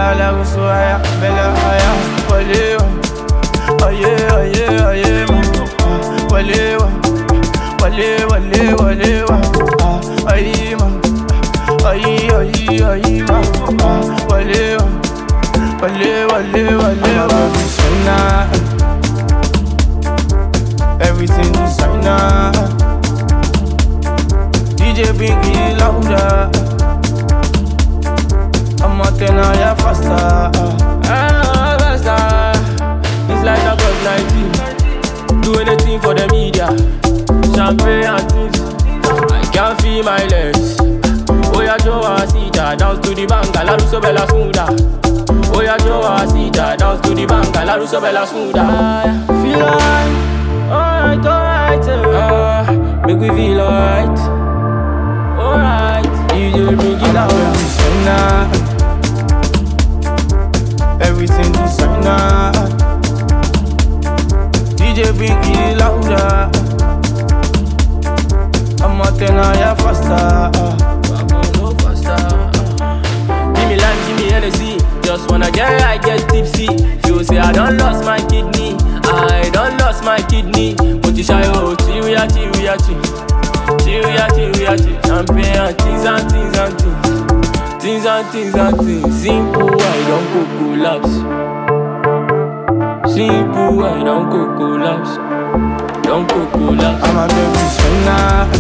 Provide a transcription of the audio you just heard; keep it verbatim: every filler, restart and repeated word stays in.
Bella la Ushuaia, Bella Haya, Walewa, Aye, aye, aye, ma. Walewa, Wale, Wale, Walewa, Aye, ma. Aye, aye, aye, ma. Walewa, Wale, Wale, Walewa. Designer, everything designer. D J Biggie louder. I'm a tenor, yeah, faster. Ah, faster. It's like a god nineteen. Do anything for the media. Champagne and things. I can't feel my legs. Oh yeah, Joe Asita, dance to the banga, la russo bella smuda. Oh yeah, Joe Asita, dance to the banga, la russo bella smuda. Feel alright, alright, alright. Uh, make we feel alright, alright. D J bring it out. Everything designer. D J Biggie louder. I'm a tenor, yeah, faster. Go faster. Give me lime, give me energy. Just wanna get right, get tipsy. Feel say I done lost my kidney. I done lost my kidney. But you shy, oh, chiria, chiria, chiria. Chiria, chiria, chiria. Champagne and things and things and things. Things and things and things. Simple, I don't go collapse. Simple, I don't go collapse. Don't go collapse. I'm a baby sinner.